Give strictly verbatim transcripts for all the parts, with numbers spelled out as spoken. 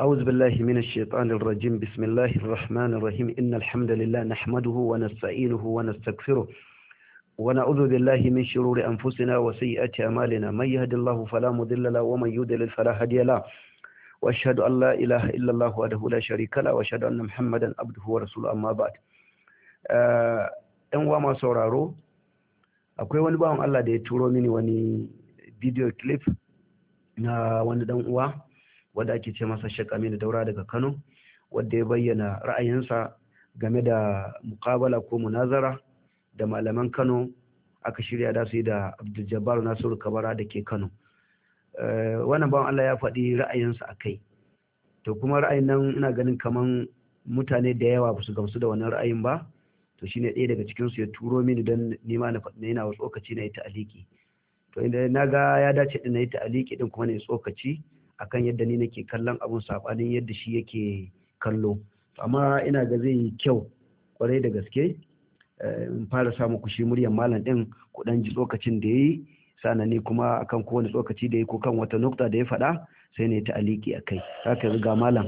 أعوذ بالله من الشيطان الرجيم بسم الله الرحمن الرحيم إن الحمد لله نحمده ونستعينه ونستغفره ونعوذ بالله من شرور أنفسنا وسيئات أعمالنا من يهد الله فلا مضل له ومن يضلل فلا هادي له وأشهد أن لا إله إلا الله وحده لا شريك له وأشهد أن محمدا عبده ورسوله أما بعد ɗan uwa masu sauraro akwai wani bawan Allah da ya turo mini wani video clip na wani dan uwa wanda ake ce masa Sheikh Aminu Daura daga Kano, wanda ya bayyana ra'ayinsa game da muqabala ko munazara da malaman Kano aka shirya da su da Abdul Jabbar Nasiru Kabara da ke Kano. Wannan bawan Allah ya faɗi ra'ayinsa akai, to kuma ra'ayin nan ina ganin kaman mutane da yawa ba su gamsu da wannan ra'ayin ba, to shine ɗaya daga cikin su ya turo mini don nima na faɗi ina wasu tsokaci na yi ta'aliki. To inda na ga ya dace din na yi ta'aliki din kuma ne tsokaci akan yadda ni nake kallon abun sabanin yadda shi yake kallo, amma ina ga zai yi kyau kwarai da gaske in fara samu ku shi muryar malam din ku dan ji tsokacin da yayi, sannan ne kuma akan kowane tsokaci da yayi ko kan wata nukta da ya faɗa sai ne ta aliki akai. Haka riga malam.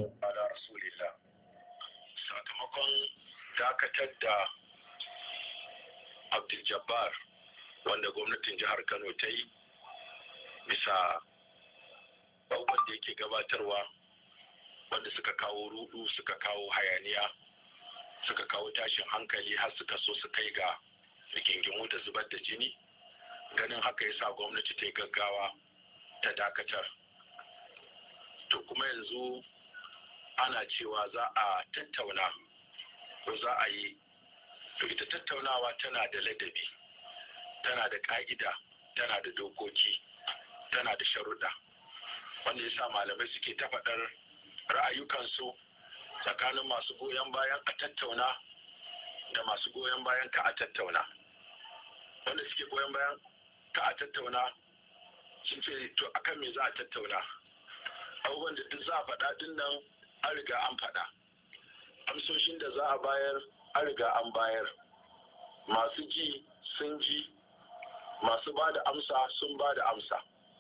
Sakamakon dakatar da Abdul Jabbar wanda gwamnatin jihar Kano ta yi bisa abubuwan da yake gabatarwa wanda suka kawo rudu, suka kawo hayaniya, suka kawo tashin hankali har suka so su kai ga rigingimu da zubar da jini. Ganin haka yasa gwamnati ta yi gaggawa ta dakatar. To kuma yanzu ana cewa za a tattauna ko za a yi, to ita tattaunawa tana da ladabi, tana da ka'ida, tana da dokoki, tana da sharuɗa, wanda ya sa malamai suke ta faɗar ra'ayukansu tsakanin masu goyon bayan a tattauna da masu goyon bayan ka a tattauna. Wanda suke goyon bayan ka a tattauna sun ce to akan me za a tattauna, abubuwan da duk za a faɗa din nan an riga an faɗa, amsoshin da za a bayar an riga an bayar, masu ji sun ji, masu ba da amsa sun ba da amsa.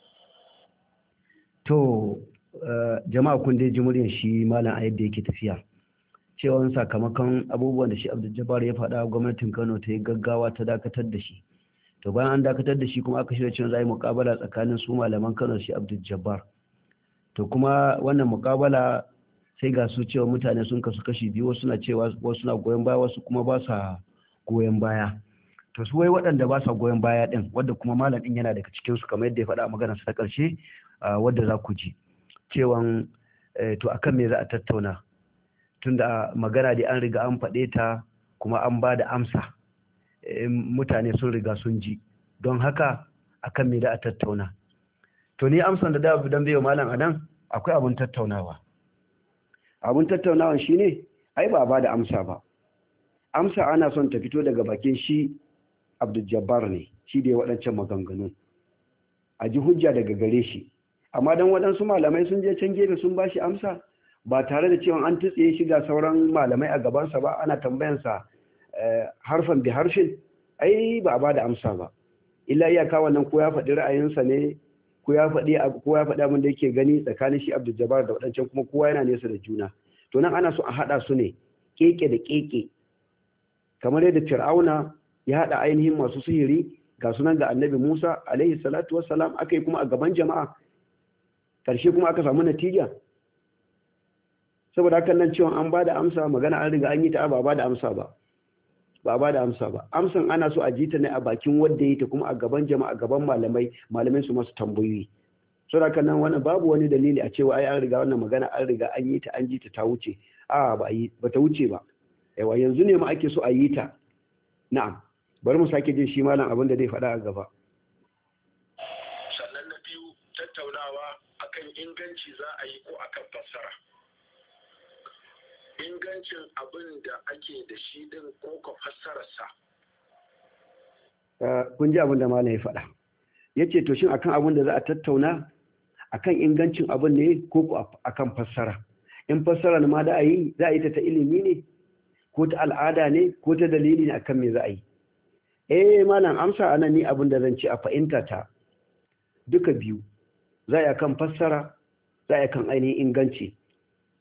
To jama'a kun dai ji muryar shi malam a yadda yake tafiya, cewa sakamakon abubuwan da shi Abdul Jabbar ya faɗa gwamnatin Kano ta yi gaggawa ta dakatar da shi. To bayan an dakatar da shi kuma aka shirya cewa za a yi muƙabala tsakanin su malaman Kano da shi Abdul Jabbar. To kuma wannan muƙabala sai ga su cewa mutane sun kasu kashi biyu, wasu na cewa wasu na goyon baya, wasu kuma ba sa goyon baya. To su wai waɗanda ba sa goyon baya ɗin, wadda kuma malam ɗin yana daga cikin su kamar yadda ya faɗa a maganarsa ta ƙarshe, wadda za ku ji cewan to akan me za a tattauna, tunda magana dai an riga an faɗe ta kuma an ba da amsa, mutane sun riga sun ji, don haka akan me za a tattauna. To ni amsan da da dan bai malam anan akwai abun tattaunawa. Abun tattaunawa shine ai ba ba da amsa ba, amsa ana son ta fito daga bakin shi Abdul Jabbar ne, shi da ya waɗancan maganganu, a ji hujja daga gare shi. Amma dan waɗansu malamai sun je can gefe sun ba shi amsa ba tare da cewa an tutse shi ga sauran malamai a gabansa ba, ana tambayansa harfan bi harshen, ai ba a ba da amsa ba. Illa iyaka wannan ko ya faɗi ra'ayinsa ne, ko ya faɗi ko ya faɗi abin da yake gani tsakanin shi Abdul Jabbar da waɗancan, kuma kowa yana nesa da juna. To nan ana so a haɗa su ne keke da keke, kamar yadda Fir'auna ya haɗa ainihin masu sihiri ga sunan ga Annabi Musa alaihi salatu wassalam, aka yi kuma a gaban jama'a, ƙarshe kuma aka samu natija. Saboda hakan nan cewa an ba da amsa, magana an riga an yi ta, ba ba da amsa ba, ba ba da amsa ba. Amsan ana so a ji ta ne a bakin wanda yi ta, kuma a gaban jama'a, a gaban malamai, malamai su masu tambayoyi. Saboda hakan nan wannan babu wani dalili a cewa ai an riga wannan magana an riga an yi ta, an ji ta ta wuce. A ba yi ba ta wuce ba. Yawa yanzu ne ma ake so a yi ta. Na'am. Bari mu sake jin shi malam abin da zai faɗa a gaba. Sannan na biyu, tattaunawa akan inganci za a yi ko akan fassara. Ingancin abin da ake da shi din ko ka fassararsa. Kun ji abin da malam ya faɗa. Ya ce to shin akan abin da za a tattauna akan ingancin abin ne ko ko akan fassara. In fassara ma da a yi, za a yi ta ta ilimi ne ko ta al'ada ne ko ta dalili ne akan me za a yi. Eh malam, amsa anan ni abin da zan ci a fahimta ta duka biyu, za a kan fassara, za a kan ainihin inganci.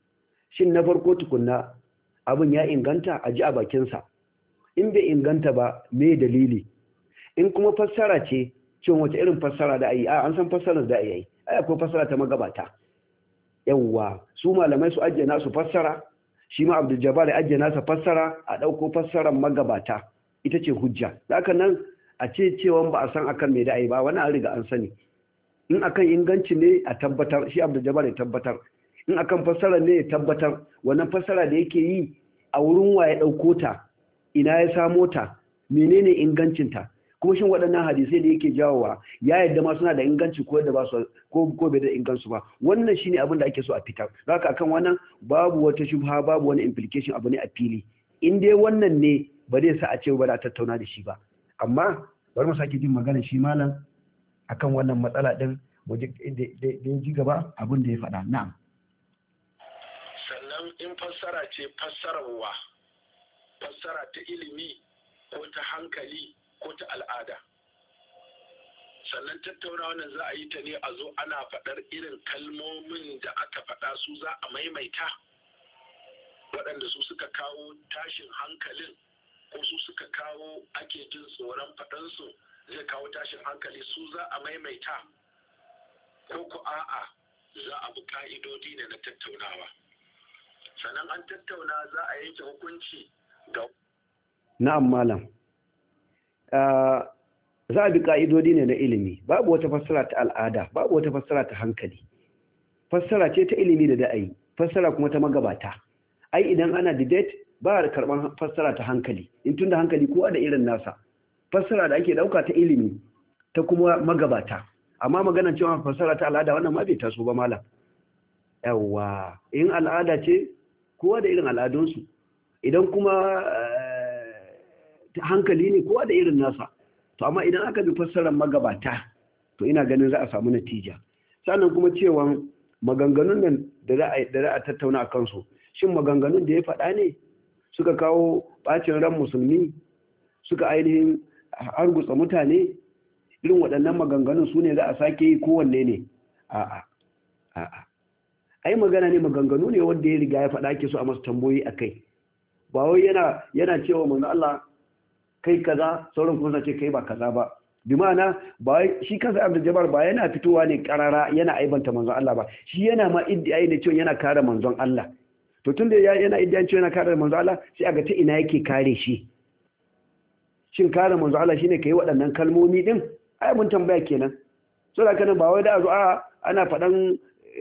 shin na farko tukunna abin ya inganta a ji a bakinsa, in bai inganta ba me dalili, in kuma fassara ce cin wace irin fassara da a yi, a an san fassarar da a yi, ai akwai fassara ta magabata. Yawwa su malamai su ajiye nasu fassara, shi ma Abdul Jabbar ya ajiye nasa fassara, a ɗauko fassarar magabata ita ce hujja. Haka nan a ce cewa ba a san akan me da a yi ba, wani an riga an sani. In akan inganci ne a tabbatar, shi Abdul Jabbar ya tabbatar, in akan fassara ne ya tabbatar, wannan fassara da yake yi a wurin wa ya ɗauko ta, ina ya samo ta, menene ingancinta, kuma shin waɗannan hadisai da yake jawowa ya yadda ma suna da inganci ko da ba su ko ko bai da inganci ba. Wannan shine abin da ake so a fitar. Haka akan wannan babu wata shubha, babu wani implication, abu ne a fili. In dai wannan ne ba zai sa a ce ba da tattauna da shi ba. Amma bari mu sake jin magana shi malam akan wannan matsala din mu ji da ji gaba abin da ya faɗa. Na'am. Sannan in fassara ce fassararwa, fassara ta ilimi ko ta hankali ko ta al'ada. Sannan tattauna wannan za a yi ta ne a zo ana faɗar irin kalmomin da aka faɗa su za a maimaita, waɗanda su suka kawo tashin hankalin ko su suka kawo ake jin tsoron faɗansu zai kawo tashin hankali, su za a maimaita ko ku a'a za a bi ka'idodi ne na tattaunawa. Sannan an tattauna za a yanke hukunci ga na'am malam. Za a bi ka'idodi ne na ilimi, babu wata fassara ta al'ada, babu wata fassara ta hankali. Fassara ce ta ilimi da da'ayi, fassara kuma ta magabata. Ai idan ana debate ba a karɓar fassara ta hankali, in tunda hankali kowa da irin nasa. Fassara da ake ɗauka ta ilimi ta kuma magabata. Amma maganar cewa fassara ta al'ada wannan ma bai taso ba malam. Yawwa, in al'ada ce kowa da irin al'adunsu, idan kuma hankali ne kowa da irin nasa. To amma idan aka bi fassarar magabata to ina ganin za a samu natija. Sannan kuma cewa maganganun nan da za a da za a tattauna a kansu, shin maganganun da ya faɗa ne suka kawo bacin ran musulmi, suka ainihin argutsa mutane, irin waɗannan maganganun su ne za a sake yi kowanne ne? A'a, a'a. Ai magana ne, maganganu ne wanda ya riga ya faɗa ke so a masa tambayoyi a kai. Ba wai yana yana cewa manzo Allah kai kaza, sauran kuma ce kai ba kaza ba. Bi ma'ana ba shi kansa Abdul Jabbar ba yana fitowa ne karara yana aibanta manzon Allah ba. Shi yana ma iddiai ne cewa yana kare manzon Allah. To tunda yana iddiai cewa yana kare manzon Allah, sai aga ta ina yake kare shi. Shin kare manzon Allah shine kai waɗannan kalmomi din? Ai mun tambaya kenan. So da kana ba wai da azu a ana faɗan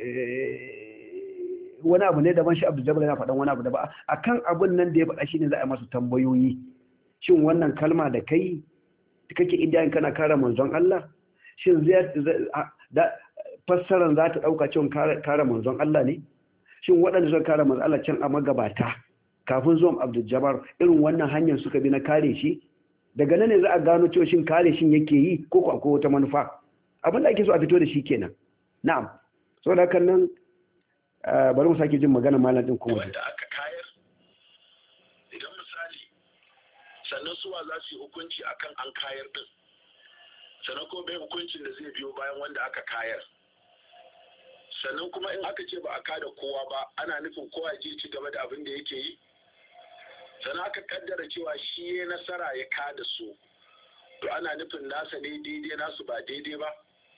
wani abu ne daban, shi Abdul Jabbar yana faɗan wani abu da ba akan abun nan da ya faɗa shine za a masa tambayoyi. Shin wannan kalma da kai kake idan kana kare manzon Allah, shin zai da fassaran za ta dauka cewa kare manzon Allah ne? Shin waɗanda suka kare manzon Allah can a magabata kafin zuwan Abdul Jabbar irin wannan hanyar suka bi na kare shi? Daga nan ne za a gano cewa shin kare shin yake yi ko ko akwai wata manufa? Abin da ake so a fito da shi kenan. Na'am. Saboda kan nan bari mu sake jin magana malam din kuma. Wanda aka kayar, idan misali sannan suwa za su yi hukunci akan an kayar din, sannan kuma bai hukuncin da zai biyo bayan wanda aka kayar. Sannan kuma in aka ce ba a kada kowa ba, ana nufin kowa je ci gaba da abin da yake yi. Sannan aka kaddara cewa shi ya nasara ya kada su, to ana nufin nasa ne daidai nasu ba daidai ba.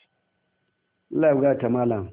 Allah ya gata malam,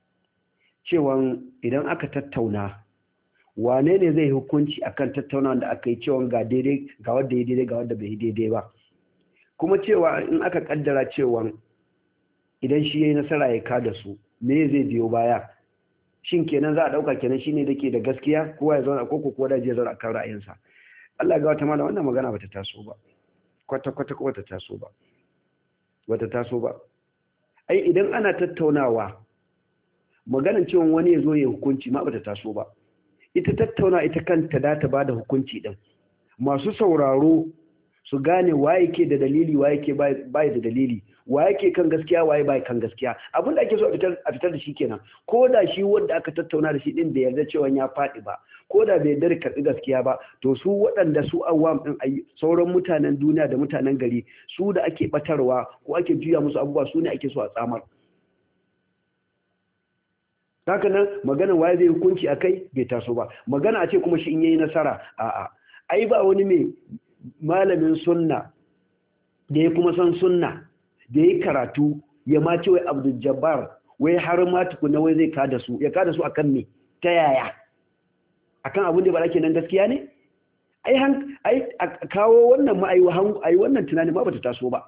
cewan idan aka tattauna wane ne zai hukunci akan tattaunawa da aka yi cewa ga daidai ga wanda ya daidai ga wanda bai daidai ba, kuma cewa in aka kaddara cewa idan shi yayi nasara ya kada su me zai biyo baya? Shin kenan za a dauka kenan shine dake da gaskiya kowa ya zauna koko kowa da je zauna kan ra'ayinsa? Allah ga wata mala wannan magana bata taso ba, kwata kwata ko bata taso ba, bata taso ba. Ai idan ana tattaunawa maganan cewa wani ya zo ya hukunci ma bata taso ba. Ita tattauna ita kanta da ta bada hukunci din, masu sauraro su gane waye ke da dalili waye ke bai da dalili, waye ke kan gaskiya waye bai kan gaskiya. Abin da ake so a fitar a fitar da shi kenan. Ko da shi wanda aka tattauna da shi din da yarda cewa ya faɗi ba, ko da bai yarda karɓi gaskiya ba, to su waɗanda su awam din ayi sauran mutanen duniya da mutanen gari, su da ake batarwa ko ake juya musu abubuwa, su ne ake so a tsamar. haka nan magana waye zai hukunci akai bai taso ba. Magana a ce kuma shi in yayi nasara, a'a ai ba wani mai malamin sunna da ya kuma san sunna da ya karatu ya ma ce wai Abdul Jabbar wai har ma tukuna wai zai kada su, ya kada su akan me, ta yaya, akan abin da ba ake nan gaskiya ne? ai han ai kawo wannan ma ai ai wannan tunani ma bata taso ba.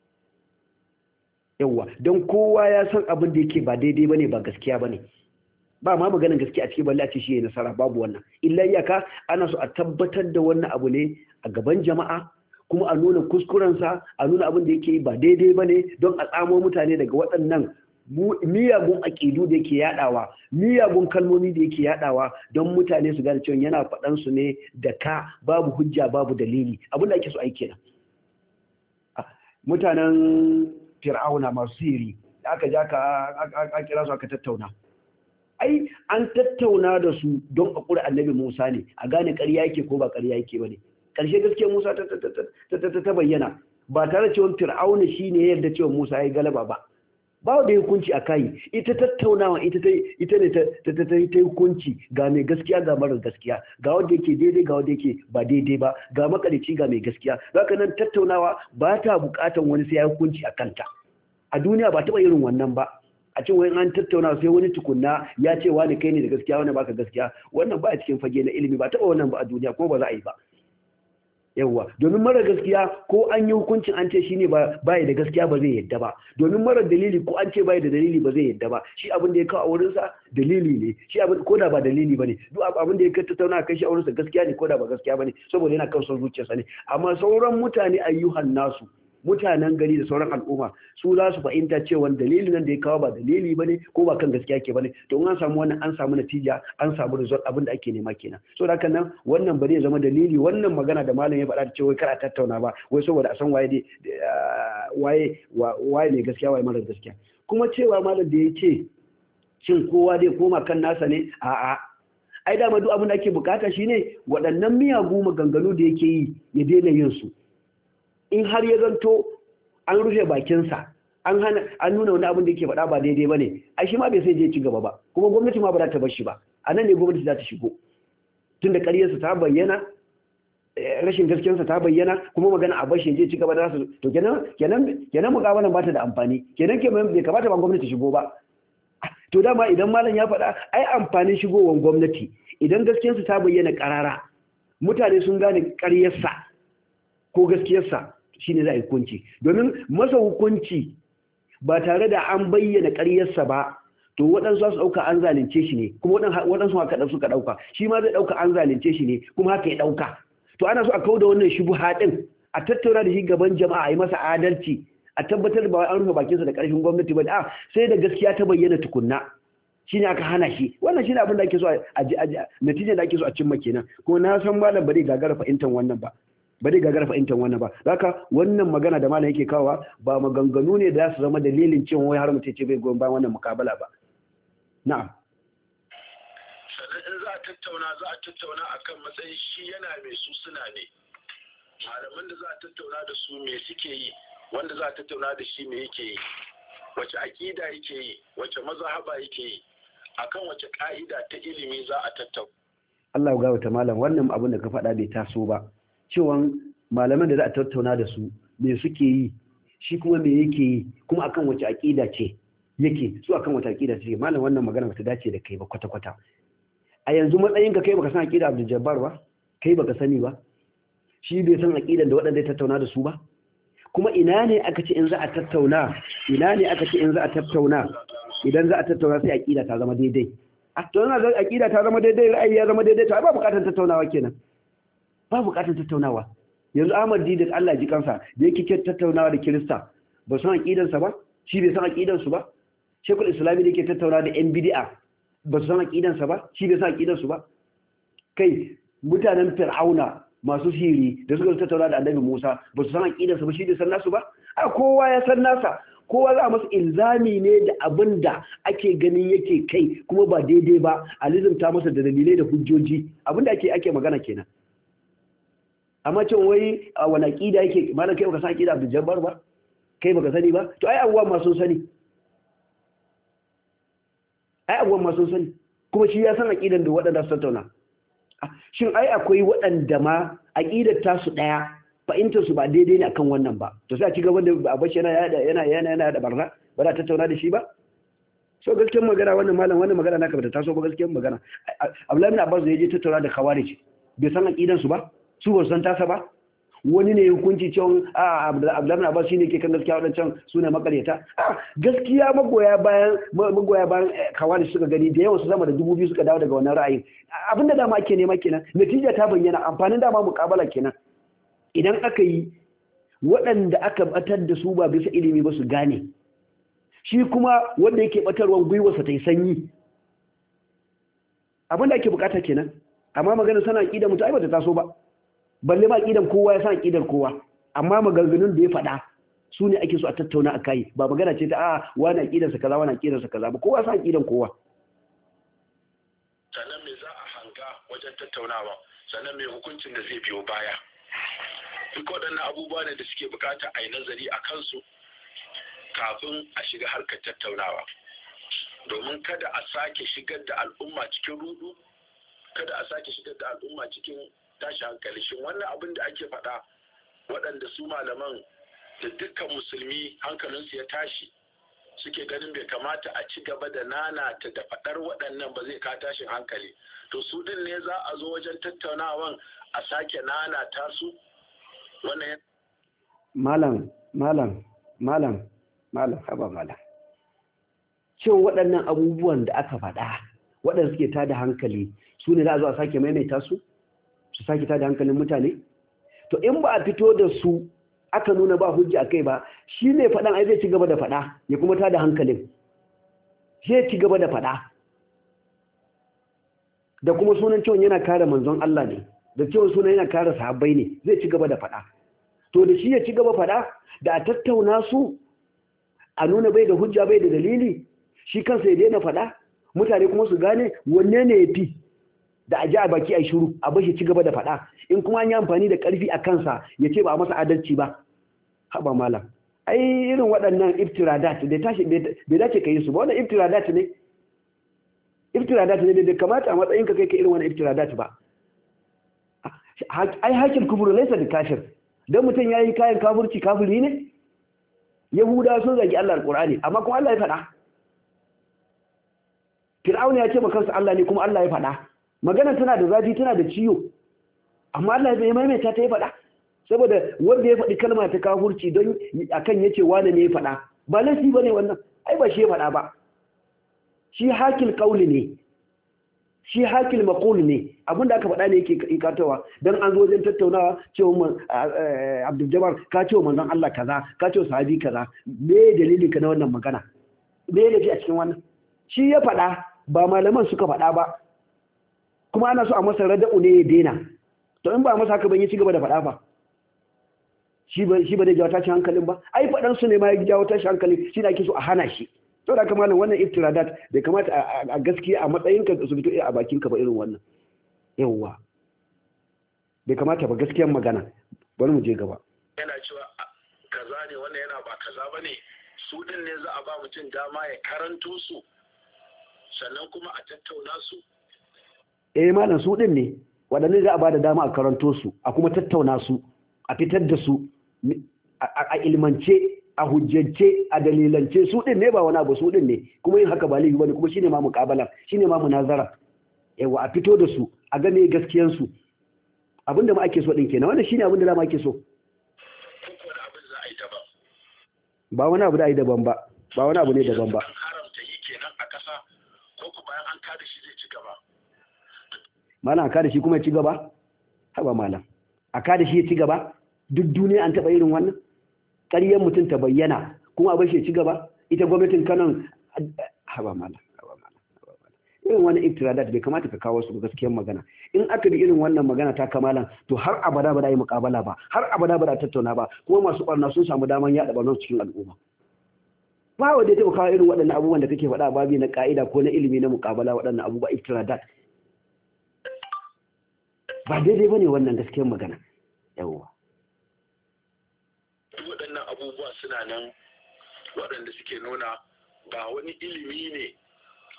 Yawa don kowa ya san abin da yake ba daidai bane, ba gaskiya bane, ba ma maganin gaskiya a cikin balle a ce shi ya nasara, babu wannan. Illa iyaka ana so a tabbatar da wannan abu ne a gaban jama'a, kuma a nuna kuskurensa, a nuna abin da yake ba daidai bane, don a tsamo mutane daga waɗannan miyagun aƙidu da yake yaɗawa, miyagun kalmomi da yake yaɗawa, don mutane su gane cewa yana faɗan su ne da ka, babu hujja babu dalili. Abin da ake so ai kenan. Mutanen Fir'auna masu sihiri da aka ja ka kira su aka tattauna, ai an tattauna da su don a ƙura annabi Musa ne, a gane ƙarya yake ko ba ƙarya yake ba ne. Ƙarshe gaskiyar Musa ta bayyana, ba tare cewa Fir'auna shi ne yadda cewa Musa ya galaba ba. Ba da hukunci a kai, ita tattaunawa ita ita ne ta yi hukunci ga mai gaskiya ga marar gaskiya, ga wanda yake daidai ga wanda yake ba daidai ba, ga makarici ga mai gaskiya. Zaka nan tattaunawa ba ta buƙatan wani sai ya hukunci a kanta. A duniya ba taɓa irin wannan ba. A ce wani an tattauna sai wani tukunna ya ce wani kai ne da gaskiya wani baka gaskiya, wannan ba a cikin fage na ilimi, ba taɓa wannan ba a duniya, ko ba za a yi ba. Yawwa, domin mara gaskiya ko an yi hukuncin an ce shine ba bai da gaskiya ba zai yadda ba, domin mara dalili ko an ce bai da dalili ba zai yadda ba. Shi abin da ya kawo a wurinsa dalili ne, shi abin ko da ba dalili bane, duk abin da ya tattauna kai shi a wurinsa gaskiya ne ko da ba gaskiya bane, saboda yana kan son zuciyarsa ne. Amma sauran mutane ayyuhan nasu, mutanen gari da sauran al'umma, su za su fahimta cewa dalilin nan da ya kawo ba dalili bane ko ba kan gaskiya ke bane. To in an samu wannan an samu natija, an samu result, abin da ake nema kenan. So da haka nan wannan ba zai zama dalili, wannan magana da malam ya faɗa da cewa kar a tattauna ba, wai saboda a san waye dai waye waye ne gaskiya waye mara gaskiya. Kuma cewa malam da ya ce shin kowa dai koma kan nasa ne, a'a ai dama duk abin da ake bukata shine waɗannan miyagu maganganu da yake yi ya daina yin su. In har ya zanto an rufe bakinsa, an hana an nuna wani abin da yake faɗa ba daidai ba ne, ai shi ma bai sai je ci gaba ba, kuma gwamnati ma ba za ta bar shi ba. A nan ne gwamnati za ta shigo, tunda ƙaryarsa ta bayyana, rashin gaskiyarsa ta bayyana, kuma magana a bar shi je ci gaba da su, to kenan kenan kenan muƙabalan ba ta da amfani, kenan ke bai kamata ba gwamnati shigo ba. To dama idan malam ya faɗa ai amfanin shigowar gwamnati, idan gaskiyarsa ta bayyana ƙarara, mutane sun gane ƙaryarsa ko gaskiyarsa, shine za a yi hukunci. Domin masa hukunci ba tare da an bayyana ƙaryarsa ba, to waɗansu za su ɗauka an zalunce shi ne, kuma waɗansu haka ɗan suka ɗauka, shi ma zai ɗauka an zalunce shi ne, kuma haka ya ɗauka. To ana so a kauda wannan shubuha ɗin, a tattauna da shi gaban jama'a, a yi masa adalci, a tabbatar ba an rufe bakinsa da ƙarfin gwamnati ba, a sai da gaskiya ta bayyana tukunna, shine aka hana shi. Wannan shine abin da ake so a natijar da ake so a cimma kenan. Kuma na san malam ba zai gagara fahimtar wannan ba. ba dai gagara fahimtar wannan ba. Haka wannan magana da malam yake kawa ba maganganu ne da su zama dalilin cewa wai har mutum ce bai goyon bayan wannan mukabala ba. Na'am. Sannan in za a tattauna za a tattauna akan matsayin shi yana mai su suna ne. Malaman da za a tattauna da su me suke yi, wanda za a tattauna da shi me yake yi, wace aƙida yake yi, wace mazhaba yake yi, akan wace ka'ida ta ilimi za a tattauna. Allah ya gawata malam, wannan abin da ka faɗa bai taso ba. Cewan malaman da za a tattauna da su me suke yi, shi kuma me yake yi, kuma akan wace aqida ce yake, su akan wace aqida ce. Malam wannan magana bata dace da kai ba kwata kwata. A yanzu matsayin ka kai baka san aqida Abdul Jabbar ba, kai baka sani ba, shi bai san aqidan da waɗanda ya tattauna da su ba. Kuma ina ne aka ce in za a tattauna, ina ne aka ce in za a tattauna, idan za a tattauna sai aqida ta zama daidai. A to yana da aqida ta zama daidai, ra'ayi ya zama daidai, to ai ba bukatar tattaunawa kenan. Ba bukatar tattaunawa. Yanzu Ahmad Didat Allah ji kansa da yake tattaunawa da Kirista, ba san aqidansa ba, shi bai san aqidansu ba. Shekul Islami da yake tattaunawa da yan bid'a, ba san aqidansa ba, shi bai san aqidansu ba. Kai mutanen Fir'auna masu sihiri da suka tattauna da Annabi Musa, ba su san aqidansa ba, shi bai san nasu ba. A kowa ya san nasa, kowa za a masa ilzami ne da abin da ake ganin yake kai kuma ba daidai ba, a lizimta masa da dalilai da hujjoji, abin da ake ake magana kenan. Amma cewa wai a wani aƙida yake, malam kai baka san aƙida Abdul Jabbar ba, kai baka sani ba, to ai abubuwa ma sun sani. ai abuwan ma sun sani kuma shi ya san aqidan da waɗanda su tattauna shin ai akwai waɗanda ma aqidar tasu ɗaya fahimtar su ba daidai ne akan wannan ba to sai a ci gaba da abashi yana yana yana yana da barna ba za ta tattauna da shi ba so gaskiyar magana wannan malam wannan magana naka bata taso ba gaskiyar magana Abdullahi bin Abbas da yaje tattauna da Khawarij bai san aqidan su ba su ba san tasa ba wani ne hukunci cewa a Abdullahi bin Abbas shine ke kan gaskiya wadancan sune makaryata gaskiya magoya bayan magoya bayan Khawarij suka gani da yawan su sama da dubu biyu suka dawo daga wannan ra'ayin abinda dama ake nema kenan natija ta bayyana amfanin dama muƙabala kenan idan aka yi waɗanda aka batar da su ba bisa ilimi ba su gane shi kuma wanda yake batarwan gwiwarsa ta yi sanyi abinda ake bukata kenan amma maganar sana aƙidar mutu ai ba ta taso ba balle ma aƙidar kowa ya san aƙidar kowa amma maganganun da ya faɗa su ne ake so a tattauna a kai ba magana ce ta a wani aƙidarsa kaza wani aƙidarsa kaza ba kowa san aƙidar kowa sannan me za a hanga wajen tattaunawa sannan me hukuncin da zai biyo baya duk waɗannan abubuwa ne da suke bukata a yi nazari a kansu kafin a shiga harkar tattaunawa domin kada a sake shigar da al'umma cikin rudu kada a sake shigar da al'umma cikin tashi hankali shin wannan abin da ake faɗa waɗanda su malaman da dukkan musulmi hankalinsu ya tashi suke ganin bai kamata a ci gaba da nanata da faɗar waɗannan ba zai ka tashin hankali to su din ne za a zo wajen tattaunawan a sake nanata su wannan malam malam malam malam haba malam cewa waɗannan abubuwan da aka faɗa waɗanda suke tada hankali su ne za a zo a sake maimaita su su sake tada hankalin mutane to in ba a fito da su aka nuna ba hujja akai ba shi ne faɗan ai zai ci gaba da faɗa ya kuma tada hankalin zai ci gaba da faɗa da kuma sunan cewa yana kare manzon Allah ne da cewa sunan yana kare sahabbai ne zai ci gaba da faɗa to da shi ya ci gaba faɗa da a tattauna su a nuna bai da hujja bai da dalili shi kansa ya daina faɗa mutane kuma su gane wanne ne ya fi da a ji a baki a shiru a bashi ci gaba da faɗa in kuma an yi amfani da ƙarfi a kansa ya ce ba a masa adalci ba haɓa malam ai irin waɗannan iftiradat da tashi bai dace ka yi su ba wannan iftiradat ne iftiradat ne da kamata a matsayin ka kai ka irin wannan iftiradat ba ai hakin kuburu laisa da kafir dan mutum yayi kayan kafirci kafiri ne yahuda sun zagi Allah alqur'ani amma kuma Allah ya faɗa fir'auna ya ce ma kansa Allah ne kuma Allah ya faɗa magana tana da zafi tana da ciwo amma Allah ya maimaita ta ya faɗa saboda wanda ya faɗi kalma ta kafirci don akan yace wani ne ya faɗa ba laifi bane wannan ai ba shi ya faɗa ba shi hakil qauli ne shi hakil maqul ne abinda aka faɗa ne yake ikatawa dan an zo wajen tattaunawa cewa Abdul Jabbar ka ce manzon Allah kaza ka ce sahabi kaza me dalilin ka na wannan magana me ne a cikin wannan shi ya faɗa ba malaman suka faɗa ba kuma ana so a masa rada'u ne ya daina to in ba masa haka ban yi cigaba da faɗa ba shi ba shi ba da jawo tashin hankalin ba ai faɗan su ne ma ya jawo tashin hankali shi ne ake so a hana shi to da kamar wannan iftiradat bai kamata a gaskiya a matsayinka su fito a bakinka ba irin wannan yawwa bai kamata ba gaskiyar magana bari mu je gaba yana cewa kaza ne wannan yana ba kaza bane su din ne za a ba mutum dama ya karanto su sannan kuma a tattauna su eh malam su din ne wadanne za a ba da dama a karanto su a kuma tattauna su a fitar da su a ilmance a hujjance a dalilance su din ne ba wani abu su din ne kuma yin haka ba laifi bane kuma shine ma muqabala shine ma munazara yawa a fito da su a ga me gaskiyar su abinda ma ake so din kenan wannan shine abinda da ma ake so ba wani abu da ai daban ba ba wani abu ne daban ba haramta yi kenan a kasa ko kuma bayan an kada shi zai ci gaba malam a kada shi kuma ya ci gaba haba malam a kada shi ya ci gaba duk duniya an taba irin wannan ƙaryar mutum ta bayyana kuma abin shi ci gaba ita gwamnatin kanon haba mala irin wani iftiradat bai kamata ka kawo su gaskiyar magana in aka bi irin wannan magana ta kamalan to har abada ba da yi muƙabala ba har abada ba da tattauna ba kuma masu ɓarna sun samu daman yaɗa ɓarnar cikin al'umma ba wanda ya taɓa kawo irin waɗannan abubuwan da kake faɗa babi na ƙa'ida ko na ilimi na muƙabala waɗannan abubuwa iftiradat ba daidai ba ne wannan gaskiyar magana yawwa waɗannan abubuwa suna nan waɗanda suke nuna ba wani ilimi ne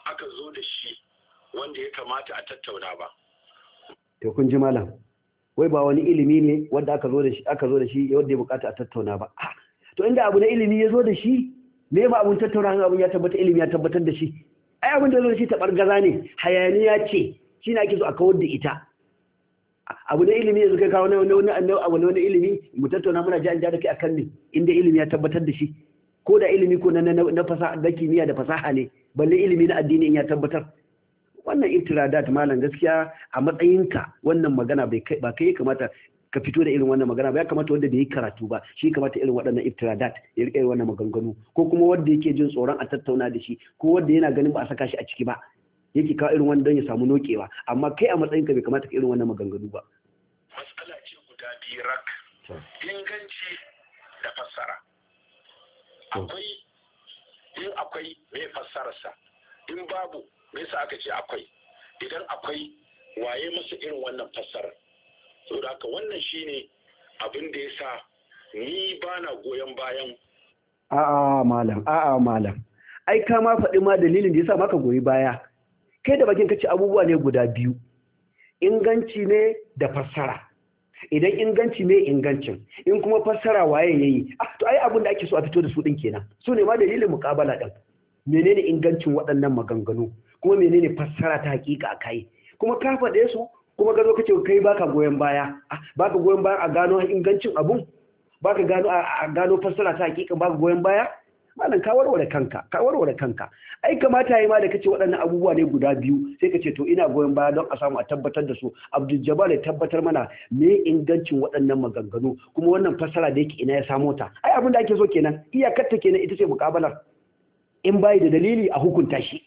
aka zo da shi wanda ya kamata a tattauna ba. To kun ji malam, wai ba wani ilimi ne wanda aka zo da shi aka zo da shi wanda ya bukata a tattauna ba. To inda abu na ilimi ya zo da shi, me ba abun tattauna an abun ya tabbata ilimi ya tabbatar da shi. Ai abin da zo da shi tabargaza ne, hayaniya ce, shi ne ake so a kawar da ita. Abu na ilimi yanzu kai kawo wani wani abu na wani ilimi mu tattauna muna ji an ja da kai akan ne inda ilimi ya tabbatar da shi. Ko da ilimi ko na na fasaha da kimiyya da fasaha ne, balle ilimi na addini in ya tabbatar. Wannan iftiradat malam gaskiya a matsayinka wannan magana bai kai ba kai kamata ka fito da irin wannan magana ba, ya kamata wanda bai yi karatu ba shi kamata irin waɗannan iftiradat ya rika irin wannan maganganu, ko kuma wanda yake jin tsoron a tattauna da shi, ko wanda yana ganin ba a saka shi a ciki ba yake kawo irin wannan don ya samu nokewa, amma kai a matsayinka bai kamata ka irin wannan maganganu ba. Matsala ce guda biyu rak, inganci da fassara. Akwai in akwai me fassararsa, in babu me yasa aka ce akwai, idan akwai waye masa irin wannan fassarar. Saboda haka wannan shine abin da yasa ni bana goyon bayan. A'a malam, a'a malam, ai ka ma faɗi ma dalilin da yasa maka goyi baya. Kai da bakin kace abubuwa ne guda biyu, inganci ne da fassara. Idan inganci ne ingancin, in kuma fassara waye yayi, ah to ai abin da ake so a fito da su din kenan. Su ne ma dalilin muƙabala din. Menene ingancin waɗannan maganganu, kuma menene fassara ta hakika kai, kuma ka faɗe su, kuma ka zo kace kai baka goyen baya, ah baka goyen baya a gano ingancin abun, baka gano a gano fassara ta hakika baka goyen baya. Malam ka warware kanka, ka warware kanka. Ai kamata yayi ma da kace waɗannan abubuwa ne guda biyu, sai kace to ina goyon baya don a samu a tabbatar da su. Abdul Jabbar ya tabbatar mana me ingancin waɗannan maganganu, kuma wannan fassara da yake ina ya samo ta. Ai abin da ake so kenan, iyakar ta kenan ita ce muƙabalar. In bai da dalili a hukunta shi.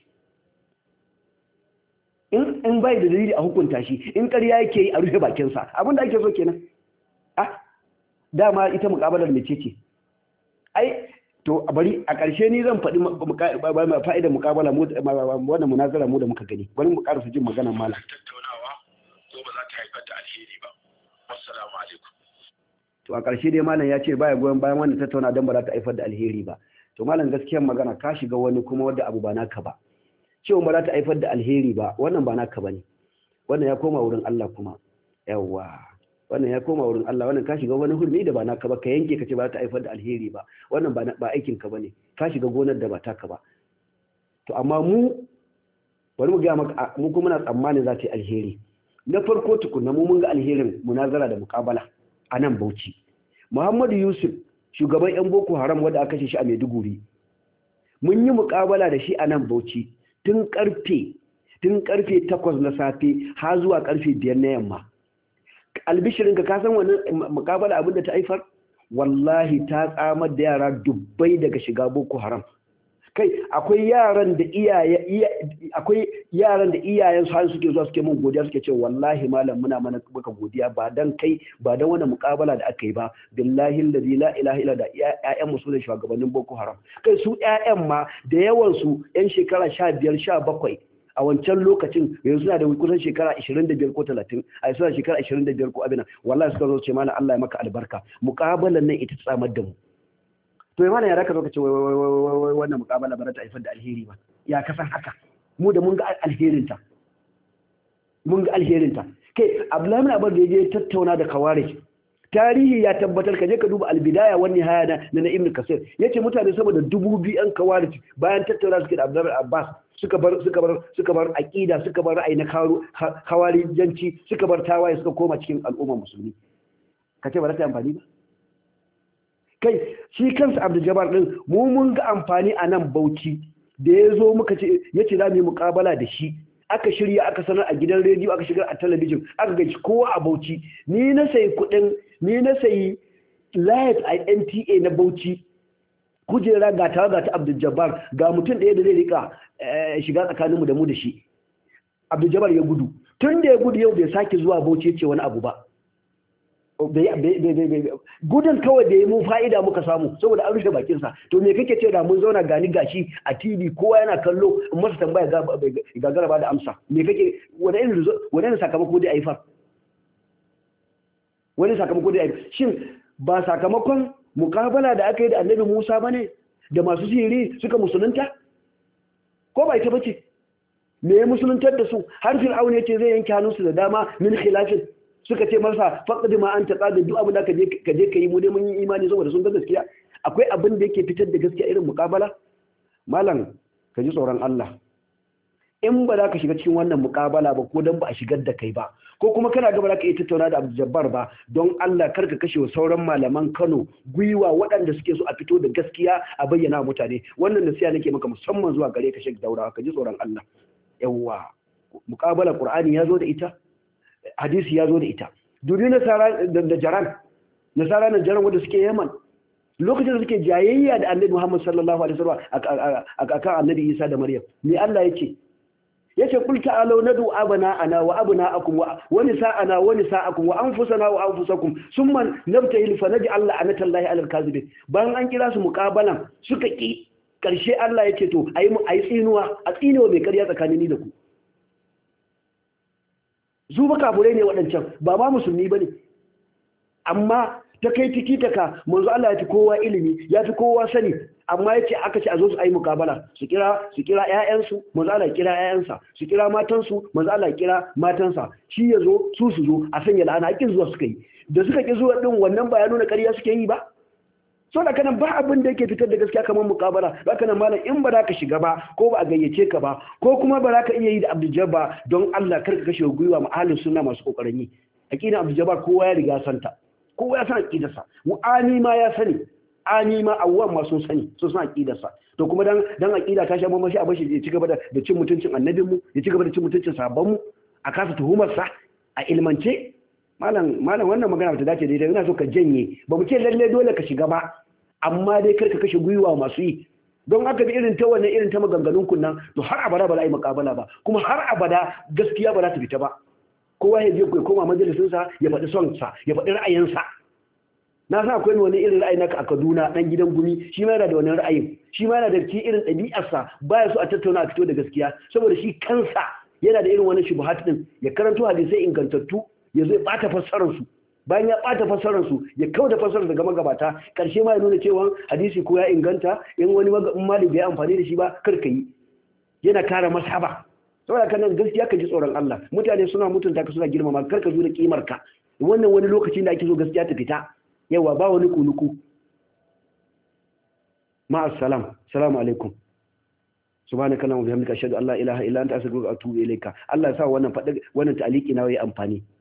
In in bai da dalili a hukunta shi, in ƙarya yake yi a rufe bakin sa. Abin da ake so kenan. Ah dama ita muƙabalar mece ce? Ai to bari a ƙarshe ni zan faɗi fa'idar muƙabala mu wannan munazara mu da muka gani, bari mu ƙarasa jin maganar malam. Tattaunawa ko ba za ta haifar da alheri ba. Assalamu alaikum. To a ƙarshe dai malam ya ce baya goyon bayan wannan tattauna don ba za ta haifar da alheri ba. To malam gaskiyar magana ka shiga wani kuma wanda abu ba naka ba. Cewa ba za ta haifar da alheri ba, wannan ba naka bane. Wannan ya koma wurin Allah kuma. Yawwa. Wannan ya koma wurin Allah, wannan ka shiga wani hurmi da ba naka ba, ka yanke ka ce ba za ta haifar da alheri ba. Wannan ba ba aikin ka bane. Ka shiga gonar da ba taka ba. To amma mu bari mu ga maka mu kuma muna tsammanin za ta yi alheri. Na farko tukunna mu mun ga alherin munazara da muƙabala a nan Bauchi. Muhammadu Yusuf shugaban yan Boko Haram wanda aka kashe shi a Maiduguri. Mun yi muƙabala da shi a nan Bauchi tun karfe tun karfe takwas na safe har zuwa karfe biyar na yamma. Albishirinka ka san wannan muƙabala abin da ta haifar? Wallahi ta tsamar da yara dubbai daga shiga Boko Haram. Kai akwai yaran da iyaye akwai yaran da iyayen su har suke zuwa suke mun godiya suke cewa wallahi malam muna mana maka godiya ba dan kai ba dan wannan muƙabala da aka yi ba, billahi allazi la ilaha illa da ƴaƴan mu su da shugabannin Boko Haram. Kai su ƴaƴan ma da yawan su ƴan shekara sha biyar sha bakwai a wancan lokacin yanzu suna da kusan shekara ashirin da biyar ko talatin, a suna shekara ashirin da biyar ko abin wallahi suka zo ce mana Allah ya maka albarka, muƙabalan nan ita tsamar da mu. To yana ya raka zo ka ce wannan muƙabala ba za ta haifar da alheri ba, ya kasan haka mu da mun ga alherinta mun ga alherinta kai Abdullahi bin Abbas da yaje tattauna da Khawarij, tarihi ya tabbatar, ka je ka duba albidaya wani haya na na Ibn Kasir, yace mutane sama da dubu biyu an Khawarij bayan tattauna suke da Abdullahi bin Abbas suka bar suka bar suka bar aqida suka bar ra'ayi na Khawarijanci suka bar tawaye suka koma cikin al'umma musulmi. Kace ba za ta amfani ba? Kai shi kansa Abdul Jabbar din mu mun ga amfani a nan Bauchi da ya zo muka ce yace za mu yi muƙabala da shi, aka shirya aka sanar a gidan rediyo aka shigar a talabijin aka gaji kowa a Bauchi, ni na sayi kuɗin ni na sayi live a N T A na Bauchi, kujera ga ta ga ta Abdul Jabbar ga mutum ɗaya da zai rika shiga tsakaninmu da mu da shi. Abdul Jabbar ya gudu, tun da ya gudu yau bai sake zuwa Bauchi ya ce wani abu ba. Gudun kawai da ya mun fa'ida muka samu saboda an rufe bakinsa. To me kake ce da mun zauna gani gashi a T V kowa yana kallo in masa tambaya gagara ba da amsa, me kake wani irin sakamako da haifar? Wani sakamako da haifar shin ba sakamakon mukabala da aka yi da Annabi Musa bane da masu sihiri suka musulunta? Ko ba ita bace? me ya musuluntar da su har fir'auna yace zai yanke hannunsu da dama min khilafin suka ce masa faqad ma anta qadi duk abin da ka je ka je kai mu dai mun yi imani saboda sun ga gaskiya. Akwai abin da yake fitar da gaskiya irin muqabala? Malam ka ji tsoron Allah, in ba za ka shiga cikin wannan muqabala ba ko dan ba a shigar da kai ba ko kuma kana ga ba za ka iya tattauna da Abdul Jabbar ba, don Allah kar ka kashe wa sauran malaman Kano gwiwa waɗanda suke so a fito da gaskiya a bayyana mutane. Wannan nasiha nake maka musamman zuwa gare ka Sheikh Daura, ka ji tsoron Allah. Yawwa, muqabala Qur'ani ya zo da ita, hadisi ya zo da ita. Dubi nasara da jaran nasara na jaran wanda suke Yaman lokacin da suke jayayya da Annabi Muhammad sallallahu alaihi wasallam a kan Annabi Isa da Maryam, me Allah yake yace kul ta'alu nadu abana ana wa abnaakum wa nisa'ana wa nisa'akum wa anfusana wa anfusakum summa nabtahil fa naj'al la'natallahi 'alal kadhibin. Bayan an kira su muqabalan suka ki, karshe Allah yake to ayi ayi tsinuwa a tsinewa mai ƙarya tsakanin ni da ku. Su ba kafurai ne waɗancan, ba ma musulmi bane, amma ta kai tikitaka manzo Allah ya fi kowa ilimi, ya fi kowa sani, amma yace aka ce a zo su ayi mukabala, su kira su kira ƴaƴansu, manzo Allah ya kira ƴaƴansa, su kira matansu, manzo Allah ya kira matansa, shi yazo su su zo a sanya la'ana, hakin zuwa suka yi. Da suka ki zuwa din wannan ba ya nuna ƙarya suke yi ba? So da kanan ba abin da yake fitar da gaskiya kamar mukabala. Haka nan malam, in ba za ka shiga ba ko ba a gayyace ka ba ko kuma ba za ka iya yi da Abdul Jabbar, don Allah kar ka kashe gwiwa ma ahlus sunna masu kokarin yi. Aqida Abdul Jabbar kowa ya riga santa, kowa ya san aqidarsa, ani ma ya sani, ani ma awwan ma sun sani, sun san aqidarsa. To kuma dan dan aqida ta sha mamashi a bashi ya ci gaba da da cin mutuncin annabin mu, ya ci gaba da cin mutuncin sahabban mu, a kasa tuhumar sa a ilmance. Malam malam wannan magana ta dace daidai, ina so ka janye. Ba mu ce lalle dole ka shiga ba, amma dai kar ka kashe gwiwa masu yi, don aka bi irin ta wannan irin ta maganganun kunnan, to har abada ba za a yi muqabala ba, kuma har abada gaskiya ba za ta fita ba. Kowa ya je ya koma majalisinsa ya faɗi son sa, ya faɗi ra'ayinsa. Na san akwai wani irin ra'ayi naka a Kaduna, dan gidan gumi, shi ma yana da wani ra'ayin, shi ma yana da ki irin ɗabi'arsa, baya so a tattauna a fito da gaskiya, saboda shi kansa yana da irin wani shubuhat din, ya karanto hadisai ingantattu, ya zo ya ɓata fassararsu, bayan ya ɓata fassararsu ya kau da fassarar daga magabata, ƙarshe ma ya nuna cewa hadisi ko ya inganta, in wani malami bai amfani da shi ba kar ka yi, yana kare masaba. Saboda kan nan gaskiya ka ji tsoron Allah, mutane suna mutunta ka, suna girmama, kar ka zo da kimar ka. Wannan wani lokacin da ake so gaskiya ta fita, yawa ba wani kunuku. Ma'assalam, salamu alaikum. Subhanaka Allahumma wa bihamdika ashhadu an la ilaha illa anta astaghfiruka wa atubu ilayka. Allah ya sa wannan faɗa wannan ta'aliki na yayi amfani.